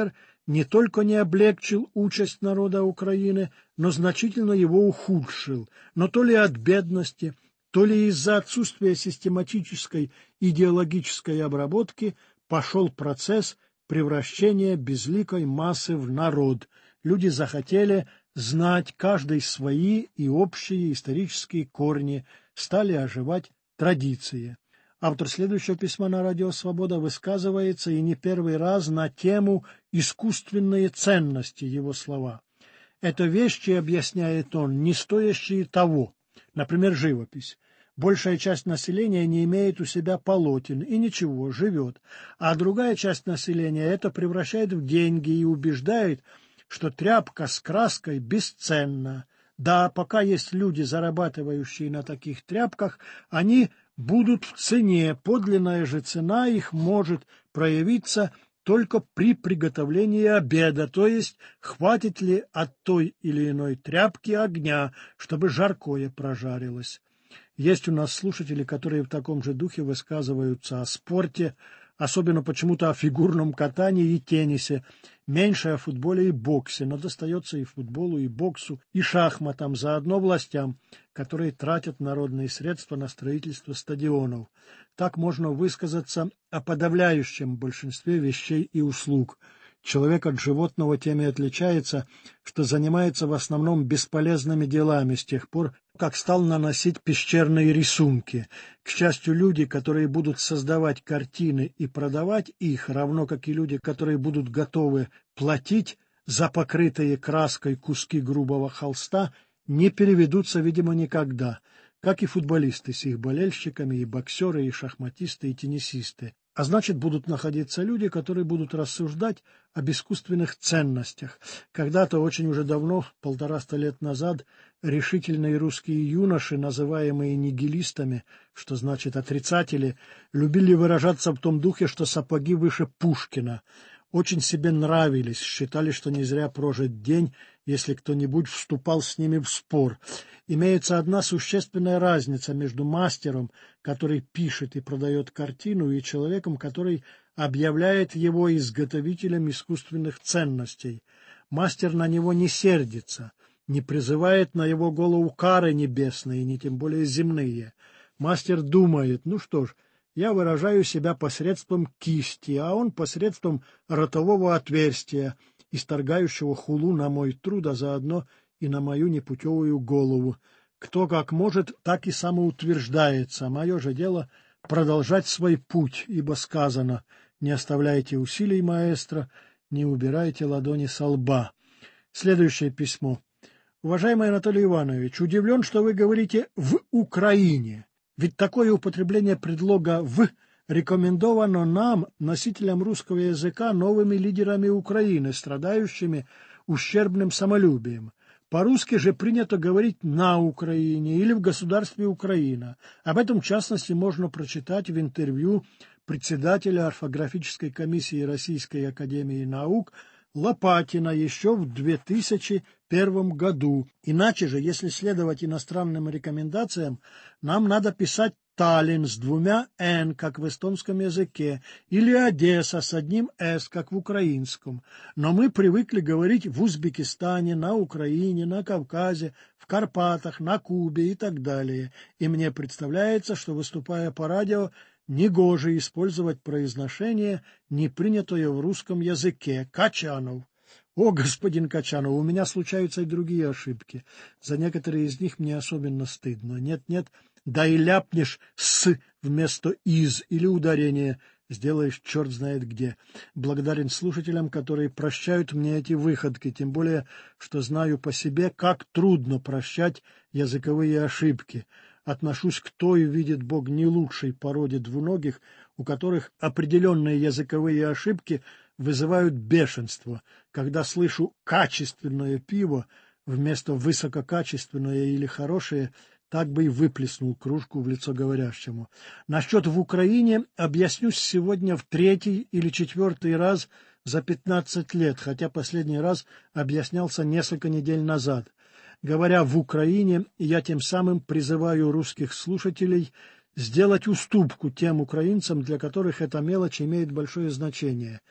не только не облегчил участь народа Украины, но значительно его ухудшил, но то ли от бедности, то ли из-за отсутствия систематической идеологической обработки пошел процесс превращения безликой массы в народ. Люди захотели знать каждый свои и общие исторические корни, стали оживать традиции. Автор следующего письма на Радио Свобода высказывается и не первый раз на тему «искусственные ценности» его слова. Это вещи, объясняет он, не стоящие того, например, живопись. Большая часть населения не имеет у себя полотен и ничего, живет, а другая часть населения это превращает в деньги и убеждает, что тряпка с краской бесценна. Да, пока есть люди, зарабатывающие на таких тряпках, они будут в цене, подлинная же цена их может проявиться только при приготовлении обеда, то есть хватит ли от той или иной тряпки огня, чтобы жаркое прожарилось. Есть у нас слушатели, которые в таком же духе высказываются о спорте, особенно почему-то о фигурном катании и теннисе, меньше о футболе и боксе, но достается и футболу, и боксу, и шахматам, заодно властям, которые тратят народные средства на строительство стадионов. Так можно высказаться о подавляющем большинстве вещей и услуг. Человек от животного тем и отличается, что занимается в основном бесполезными делами с тех пор, как стал наносить пещерные рисунки. К счастью, люди, которые будут создавать картины и продавать их, равно как и люди, которые будут готовы платить за покрытые краской куски грубого холста, не переведутся, видимо, никогда, как и футболисты с их болельщиками, и боксеры, и шахматисты, и теннисисты. А значит, будут находиться люди, которые будут рассуждать об искусственных ценностях. Когда-то, очень уже давно, полтораста лет назад, решительные русские юноши, называемые нигилистами, что значит отрицатели, любили выражаться в том духе, что сапоги выше Пушкина. Очень себе нравились, считали, что не зря прожит день, если кто-нибудь вступал с ними в спор. Имеется одна существенная разница между мастером, который пишет и продает картину, и человеком, который объявляет его изготовителем искусственных ценностей. Мастер на него не сердится, не призывает на его голову кары небесные, ни тем более земные. Мастер думает, ну что ж, я выражаю себя посредством кисти, а он посредством ротового отверстия, исторгающего хулу на мой труд, а заодно и на мою непутевую голову. Кто как может, так и самоутверждается. Мое же дело продолжать свой путь, ибо сказано: не оставляйте усилий, маэстро, не убирайте ладони со лба. Следующее письмо. Уважаемый Анатолий Иванович, удивлен, что вы говорите «в Украине». Ведь такое употребление предлога «в» рекомендовано нам, носителям русского языка, новыми лидерами Украины, страдающими ущербным самолюбием. По-русски же принято говорить «на Украине» или «в государстве Украина». Об этом, в частности, можно прочитать в интервью председателя орфографической комиссии Российской академии наук Лопатина еще в две тысячи первом году. Иначе же, если следовать иностранным рекомендациям, нам надо писать Таллин с двумя «н», как в эстонском языке, или Одесса с одним «с», как в украинском. Но мы привыкли говорить в Узбекистане, на Украине, на Кавказе, в Карпатах, на Кубе и так далее. И мне представляется, что, выступая по радио, негоже использовать произношение, не принятое в русском языке. Качанов. О, господин Качанов, у меня случаются и другие ошибки. За некоторые из них мне особенно стыдно. Нет-нет, да и ляпнешь «с» вместо «из» или ударение сделаешь черт знает где. Благодарен слушателям, которые прощают мне эти выходки, тем более, что знаю по себе, как трудно прощать языковые ошибки. Отношусь к той, видит Бог, не лучшей породе двуногих, у которых определенные языковые ошибки вызывают бешенство. Когда слышу «качественное пиво» вместо «высококачественное» или «хорошее», так бы и выплеснул кружку в лицо говорящему. Насчет в Украине объяснюсь сегодня в третий или четвертый раз за пятнадцать лет, хотя последний раз объяснялся несколько недель назад. Говоря «в Украине», я тем самым призываю русских слушателей сделать уступку тем украинцам, для которых эта мелочь имеет большое значение.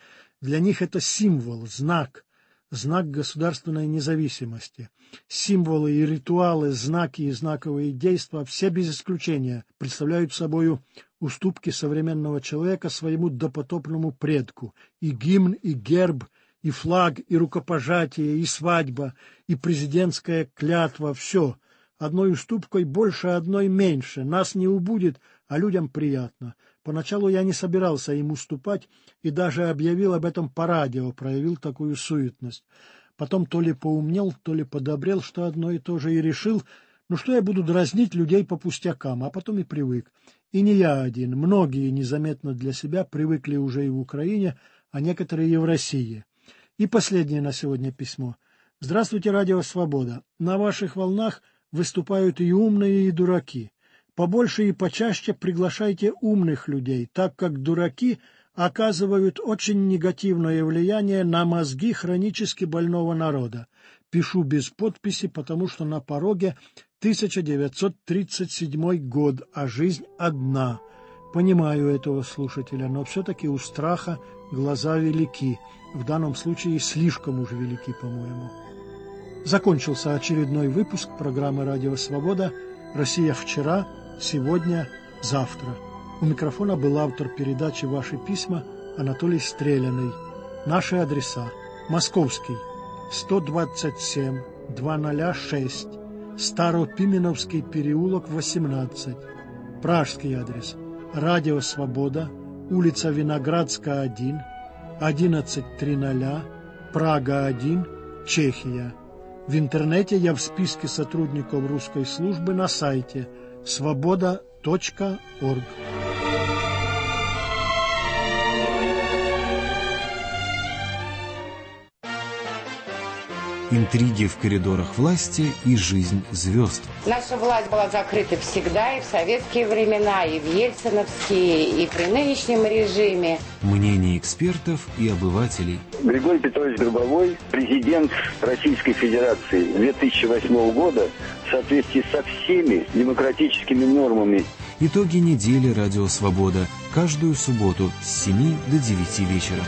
Для них это символ, знак, знак государственной независимости. Символы и ритуалы, знаки и знаковые действия, все без исключения, представляют собой уступки современного человека своему допотопному предку. И гимн, и герб, и флаг, и рукопожатие, и свадьба, и президентская клятва — все. Одной уступкой больше, одной меньше. Нас не убудет, а людям приятно. Поначалу я не собирался им уступать и даже объявил об этом по радио, проявил такую суетность. Потом то ли поумнел, то ли подобрел, что одно и то же, и решил, ну что я буду дразнить людей по пустякам, а потом и привык. И не я один, многие незаметно для себя привыкли уже и в Украине, а некоторые и в России. И последнее на сегодня письмо. Здравствуйте, Радио Свобода. На ваших волнах выступают и умные, и дураки. Побольше и почаще приглашайте умных людей, так как дураки оказывают очень негативное влияние на мозги хронически больного народа. Пишу без подписи, потому что на пороге тысяча девятьсот тридцать седьмой год, а жизнь одна. Понимаю этого слушателя, но все-таки у страха глаза велики. В данном случае слишком уж велики, по-моему. Закончился очередной выпуск программы «Радио Свобода». «Россия вчера», «Сегодня», «Завтра». У микрофона был автор передачи «Ваши письма» Анатолий Стреляный. Наши адреса: Московский, сто двадцать семь, двести шесть, Старопименовский переулок, восемнадцать. Пражский адрес: Радио Свобода, улица Виноградская, один, одиннадцать триста, Прага, один, Чехия. В интернете я в списке сотрудников русской службы на сайте свобода точка орг. Интриги в коридорах власти и жизнь звезд. Наша власть была закрыта всегда, и в советские времена, и в ельциновские, и при нынешнем режиме. Мнения экспертов и обывателей. Григорий Петрович Гробовой, президент Российской Федерации две тысячи восьмого года, в соответствии со всеми демократическими нормами. Итоги недели «Радио Свобода» каждую субботу с семи до девяти вечера.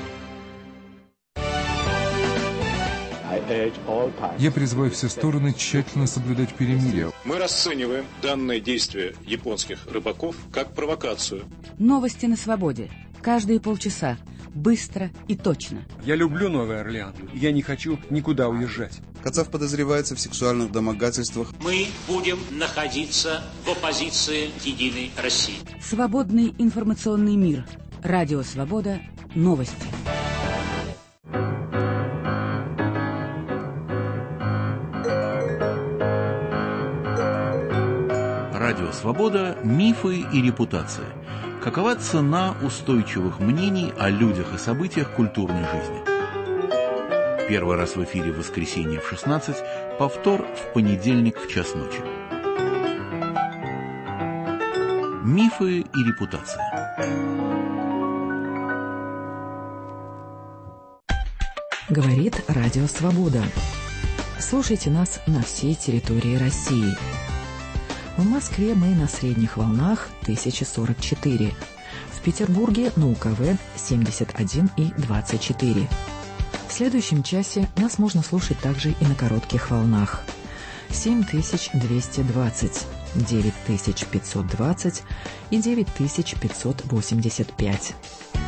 Я призываю все стороны тщательно соблюдать перемирие. Мы расцениваем данное действие японских рыбаков как провокацию. Новости на свободе. Каждые полчаса. Быстро и точно. Я люблю Новый Орлеан. Я не хочу никуда уезжать. Кацав подозревается в сексуальных домогательствах. Мы будем находиться в оппозиции к Единой России. Свободный информационный мир. Радио Свобода. Новости. Радио Свобода. Мифы и репутация. Какова цена устойчивых мнений о людях и событиях культурной жизни? Первый раз в эфире в воскресенье в шестнадцать, повтор в понедельник в час ночи. Мифы и репутация. Говорит Радио Свобода. Слушайте нас на всей территории России. В Москве мы на средних волнах тысяча сорок четыре. В Петербурге на УКВ семьдесят один и двадцать четыре. В следующем часе нас можно слушать также и на коротких волнах. семь тысяч двести двадцать, девять тысяч пятьсот двадцать и девять тысяч пятьсот восемьдесят пять.